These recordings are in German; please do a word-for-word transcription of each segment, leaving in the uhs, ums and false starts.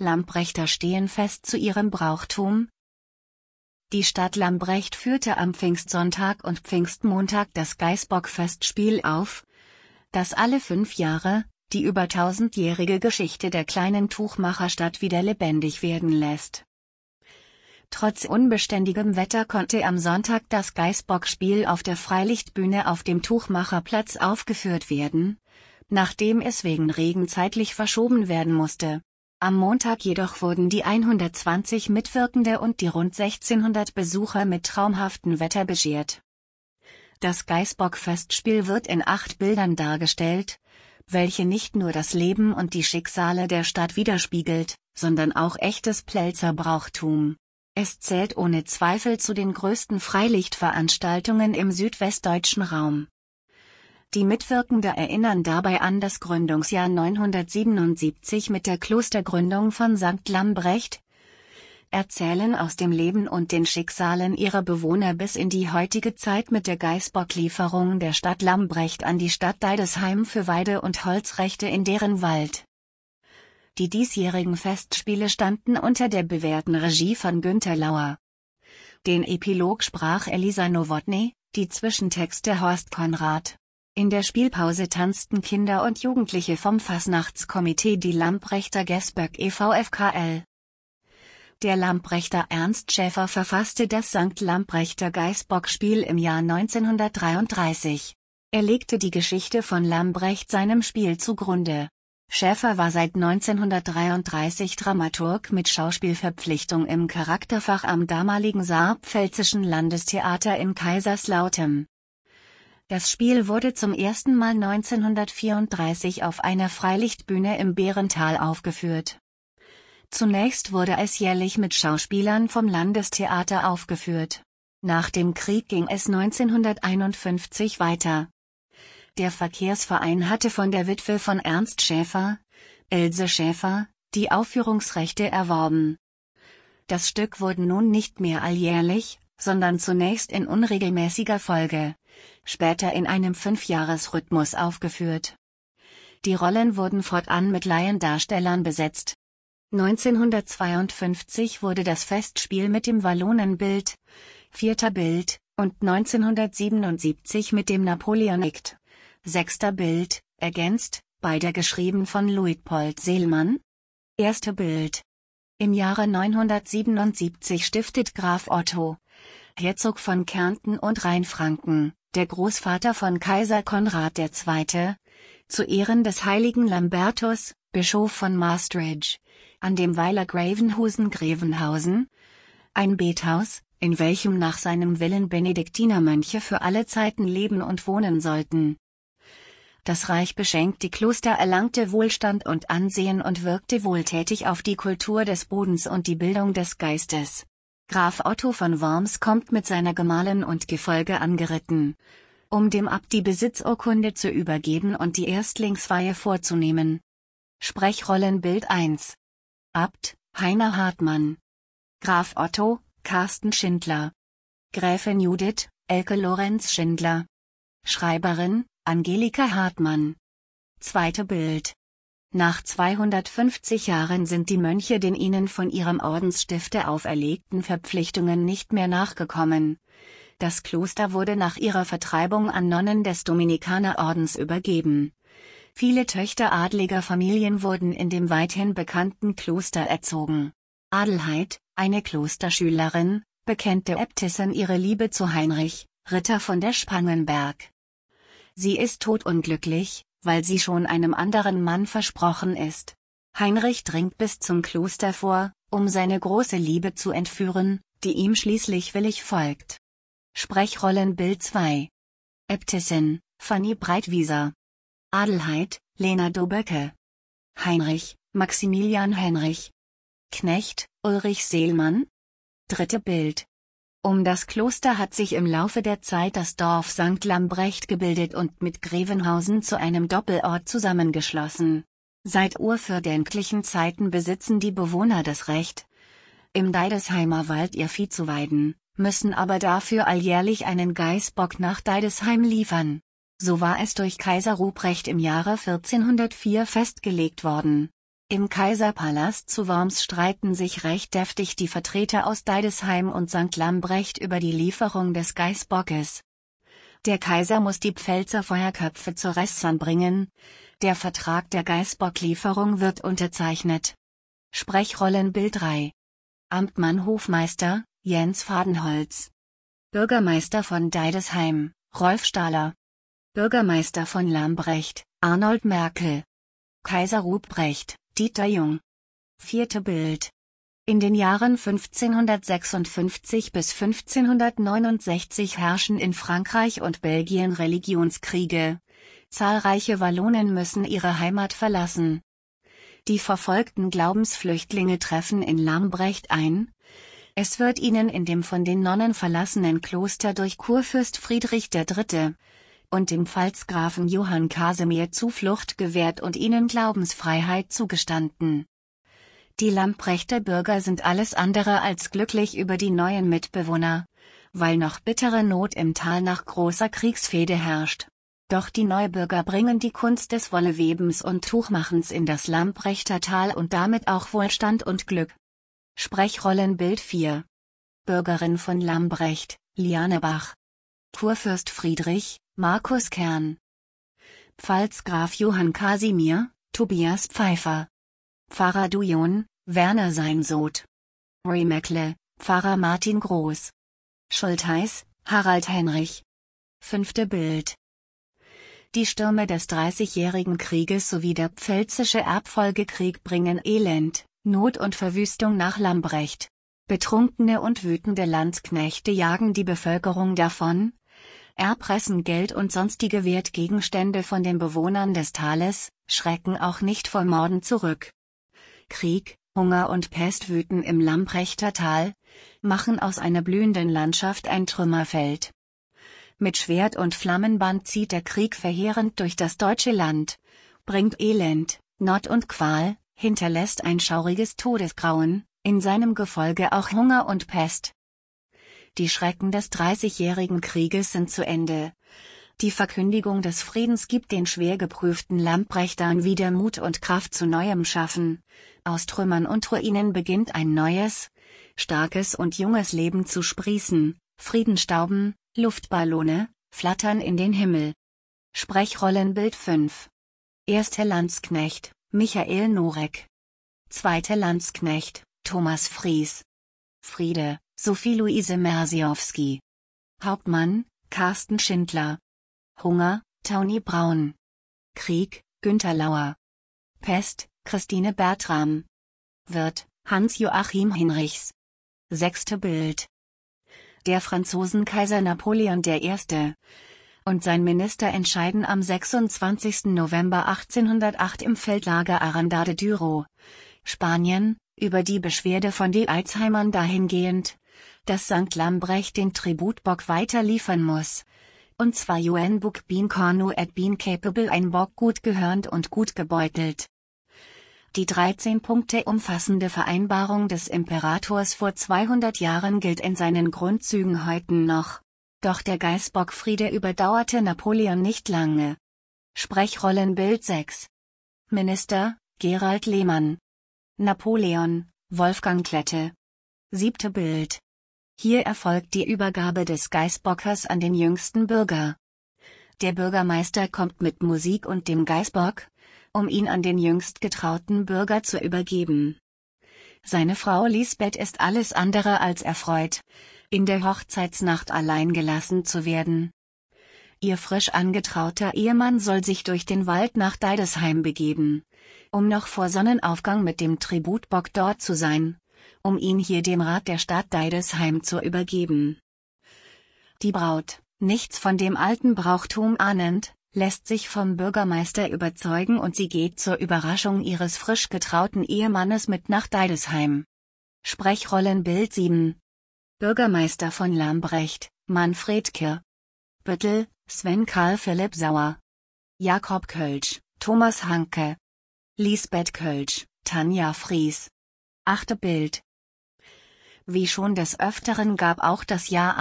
Lamprechter stehen fest zu ihrem Brauchtum. Die Stadt Lambrecht führte am Pfingstsonntag und Pfingstmontag das Geißbock-Festspiel auf, das alle fünf Jahre die über tausendjährige Geschichte der kleinen Tuchmacherstadt wieder lebendig werden lässt. Trotz unbeständigem Wetter konnte am Sonntag das Geißbock-Spiel auf der Freilichtbühne auf dem Tuchmacherplatz aufgeführt werden, nachdem es wegen Regen zeitlich verschoben werden musste. Am Montag jedoch wurden die hundertzwanzig Mitwirkende und die rund sechzehnhundert Besucher mit traumhaftem Wetter beschert. Das Geißbock-Festspiel wird in acht Bildern dargestellt, welche nicht nur das Leben und die Schicksale der Stadt widerspiegelt, sondern auch echtes Pfälzer Brauchtum. Es zählt ohne Zweifel zu den größten Freilichtveranstaltungen im südwestdeutschen Raum. Die Mitwirkende erinnern dabei an das Gründungsjahr neunhundertsiebenundsiebzig mit der Klostergründung von Sankt Lambrecht, erzählen aus dem Leben und den Schicksalen ihrer Bewohner bis in die heutige Zeit mit der Geißbock-Lieferung der Stadt Lambrecht an die Stadt Deidesheim für Weide- und Holzrechte in deren Wald. Die diesjährigen Festspiele standen unter der bewährten Regie von Günter Lauer. Den Epilog sprach Elisa Nowotny, die Zwischentexte Horst Konrad. In der Spielpause tanzten Kinder und Jugendliche vom Fasnachtskomitee die Lamprechter Gäßböck e V F K L. Der Lamprechter Ernst Schäfer verfasste das Sankt Lamprechter Geißbock-Spiel im Jahr neunzehnhundertdreiunddreißig. Er legte die Geschichte von Lambrecht seinem Spiel zugrunde. Schäfer war seit neunzehnhundertdreiunddreißig Dramaturg mit Schauspielverpflichtung im Charakterfach am damaligen Saarpfälzischen Landestheater in Kaiserslautern. Das Spiel wurde zum ersten Mal neunzehnhundertvierunddreißig auf einer Freilichtbühne im Bärental aufgeführt. Zunächst wurde es jährlich mit Schauspielern vom Landestheater aufgeführt. Nach dem Krieg ging es neunzehnhunderteinundfünfzig weiter. Der Verkehrsverein hatte von der Witwe von Ernst Schäfer, Else Schäfer, die Aufführungsrechte erworben. Das Stück wurde nun nicht mehr alljährlich, sondern zunächst in unregelmäßiger Folge, später in einem Fünfjahresrhythmus aufgeführt. Die Rollen wurden fortan mit Laiendarstellern besetzt. neunzehnhundertzweiundfünfzig wurde das Festspiel mit dem Wallonenbild, vierter Bild, und neunzehnhundertsiebenundsiebzig mit dem Napoleonikt, sechster Bild, ergänzt, beide geschrieben von Luitpold Seelmann. Erste Bild. Im Jahre neunhundertsiebenundsiebzig stiftet Graf Otto, Herzog von Kärnten und Rheinfranken, der Großvater von Kaiser Konrad der Zweite., zu Ehren des heiligen Lambertus, Bischof von Maastricht, an dem Weiler Gravenhusen-Grevenhausen, ein Bethaus, in welchem nach seinem Willen Benediktinermönche für alle Zeiten leben und wohnen sollten. Das reich beschenkte Kloster erlangte Wohlstand und Ansehen und wirkte wohltätig auf die Kultur des Bodens und die Bildung des Geistes. Graf Otto von Worms kommt mit seiner Gemahlin und Gefolge angeritten, um dem Abt die Besitzurkunde zu übergeben und die Erstlingsweihe vorzunehmen. Sprechrollenbild eins. Abt, Heiner Hartmann. Graf Otto, Carsten Schindler. Gräfin Judith, Elke Lorenz Schindler. Schreiberin, Angelika Hartmann. Zweite Bild. Nach zweihundertfünfzig Jahren sind die Mönche den ihnen von ihrem Ordensstifter auferlegten Verpflichtungen nicht mehr nachgekommen. Das Kloster wurde nach ihrer Vertreibung an Nonnen des Dominikanerordens übergeben. Viele Töchter adliger Familien wurden in dem weithin bekannten Kloster erzogen. Adelheid, eine Klosterschülerin, bekennt der Äbtissin ihre Liebe zu Heinrich, Ritter von der Spangenberg. Sie ist todunglücklich, weil sie schon einem anderen Mann versprochen ist. Heinrich dringt bis zum Kloster vor, um seine große Liebe zu entführen, die ihm schließlich willig folgt. Sprechrollenbild zwei. Äbtissin, Fanny Breitwieser. Adelheid, Lena Doböcke. Heinrich, Maximilian Henrich. Knecht, Ulrich Seelmann. Dritte Bild. Um das Kloster hat sich im Laufe der Zeit das Dorf Sankt Lambrecht gebildet und mit Grevenhausen zu einem Doppelort zusammengeschlossen. Seit urverdänklichen Zeiten besitzen die Bewohner das Recht, im Deidesheimer Wald ihr Vieh zu weiden, müssen aber dafür alljährlich einen Geißbock nach Deidesheim liefern. So war es durch Kaiser Ruprecht im Jahre vierzehnhundertvier festgelegt worden. Im Kaiserpalast zu Worms streiten sich recht deftig die Vertreter aus Deidesheim und Sankt Lambrecht über die Lieferung des Geißbockes. Der Kaiser muss die Pfälzer Feuerköpfe zur Ressern bringen. Der Vertrag der Geißbocklieferung wird unterzeichnet. Sprechrollenbild drei. Amtmann Hofmeister, Jens Fadenholz. Bürgermeister von Deidesheim, Rolf Stahler. Bürgermeister von Lambrecht, Arnold Merkel. Kaiser Ruprecht, Dieter Jung. Vierte Bild. In den Jahren fünfzehnhundertsechsundfünfzig bis fünfzehnhundertneunundsechzig herrschen in Frankreich und Belgien Religionskriege. Zahlreiche Wallonen müssen ihre Heimat verlassen. Die verfolgten Glaubensflüchtlinge treffen in Lambrecht ein. Es wird ihnen in dem von den Nonnen verlassenen Kloster durch Kurfürst Friedrich der Dritte und dem Pfalzgrafen Johann Casimir Zuflucht gewährt und ihnen Glaubensfreiheit zugestanden. Die Lambrechter Bürger sind alles andere als glücklich über die neuen Mitbewohner, weil noch bittere Not im Tal nach großer Kriegsfehde herrscht. Doch die Neubürger bringen die Kunst des Wollewebens und Tuchmachens in das Lambrechter Tal und damit auch Wohlstand und Glück. Sprechrollenbild vier. Bürgerin von Lambrecht, Liane Bach. Kurfürst Friedrich, Markus Kern. Pfalzgraf Johann Casimir, Tobias Pfeiffer. Pfarrer Dujon, Werner Seinsod. Remackle, Pfarrer Martin Groß. Schultheiß, Harald Henrich. Fünfte Bild. Die Stürme des Dreißigjährigen Krieges sowie der Pfälzische Erbfolgekrieg bringen Elend, Not und Verwüstung nach Lambrecht. Betrunkene und wütende Landsknechte jagen die Bevölkerung davon, erpressen Geld und sonstige Wertgegenstände von den Bewohnern des Tales, schrecken auch nicht vor Morden zurück. Krieg, Hunger und Pest wüten im Lambrechter Tal, machen aus einer blühenden Landschaft ein Trümmerfeld. Mit Schwert und Flammenband zieht der Krieg verheerend durch das deutsche Land, bringt Elend, Not und Qual, hinterlässt ein schauriges Todesgrauen, in seinem Gefolge auch Hunger und Pest. Die Schrecken des Dreißigjährigen Krieges sind zu Ende. Die Verkündigung des Friedens gibt den schwer geprüften Lambrechtern wieder Mut und Kraft zu neuem Schaffen. Aus Trümmern und Ruinen beginnt ein neues, starkes und junges Leben zu sprießen. Friedenstauben, Luftballone, flattern in den Himmel. Sprechrollenbild fünf. Erster Landsknecht, Michael Norek. Zweiter Landsknecht, Thomas Fries. Friede, Sophie-Louise Mersiowski. Hauptmann, Carsten Schindler. Hunger, Tauny Braun. Krieg, Günter Lauer. Pest, Christine Bertram. Wirt, Hans-Joachim Hinrichs. Sechste Bild. Der Franzosenkaiser Napoleon der Erste und sein Minister entscheiden am sechsundzwanzigsten November achtzehnhundertacht im Feldlager Aranda de Duero, Spanien, über die Beschwerde von den Alzheimern dahingehend, dass Sankt Lambrecht den Tributbock weiter liefern muss, und zwar Joen Book Bean Cornu et Bean Capable, ein Bock gut gehörnt und gut gebeutelt. Die dreizehn Punkte umfassende Vereinbarung des Imperators vor zweihundert Jahren gilt in seinen Grundzügen heute noch. Doch der Geißbockfriede überdauerte Napoleon nicht lange. Sprechrollenbild sechs. Minister, Gerald Lehmann. Napoleon, Wolfgang Klette. Siebte Bild. Hier erfolgt die Übergabe des Geißbockers an den jüngsten Bürger. Der Bürgermeister kommt mit Musik und dem Geißbock, um ihn an den jüngst getrauten Bürger zu übergeben. Seine Frau Lisbeth ist alles andere als erfreut, in der Hochzeitsnacht allein gelassen zu werden. Ihr frisch angetrauter Ehemann soll sich durch den Wald nach Deidesheim begeben, um noch vor Sonnenaufgang mit dem Tributbock dort zu sein, um ihn hier dem Rat der Stadt Deidesheim zu übergeben. Die Braut, nichts von dem alten Brauchtum ahnend, lässt sich vom Bürgermeister überzeugen und sie geht zur Überraschung ihres frisch getrauten Ehemannes mit nach Deidesheim. Sprechrollenbild sieben. Bürgermeister von Lambrecht, Manfred Kirr. Büttel, Sven Karl Philipp Sauer. Jakob Kölsch, Thomas Hanke. Lisbeth Kölsch, Tanja Fries. Achte Bild. Wie schon des Öfteren gab auch das Jahr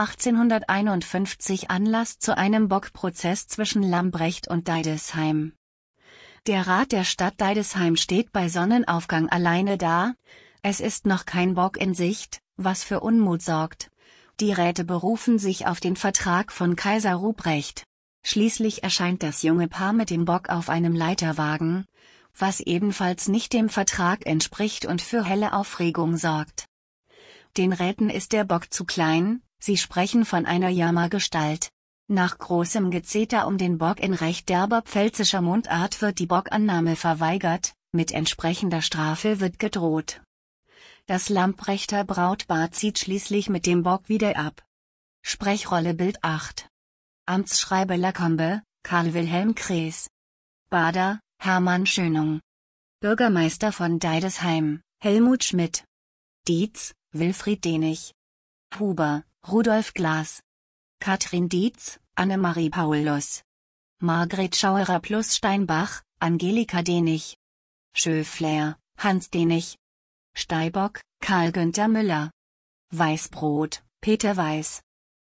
achtzehnhunderteinundfünfzig Anlass zu einem Bockprozess zwischen Lambrecht und Deidesheim. Der Rat der Stadt Deidesheim steht bei Sonnenaufgang alleine da. Es ist noch kein Bock in Sicht, was für Unmut sorgt. Die Räte berufen sich auf den Vertrag von Kaiser Ruprecht. Schließlich erscheint das junge Paar mit dem Bock auf einem Leiterwagen, was ebenfalls nicht dem Vertrag entspricht und für helle Aufregung sorgt. Den Räten ist der Bock zu klein, sie sprechen von einer Jammergestalt. Nach großem Gezeter um den Bock in recht derber pfälzischer Mundart wird die Bockannahme verweigert, mit entsprechender Strafe wird gedroht. Das Lamprechter Brautpaar zieht schließlich mit dem Bock wieder ab. Sprechrolle Bild acht. Amtsschreiber Lacombe, Karl Wilhelm Krees. Bader, Hermann Schönung. Bürgermeister von Deidesheim, Helmut Schmidt. Dietz, Wilfried Denich. Huber, Rudolf Glas. Katrin Dietz, Annemarie Paulus. Margret Schauerer plus Steinbach, Angelika Denich. Schöfler, Hans Denich. Steibock, Karl Günther Müller. Weißbrot, Peter Weiß.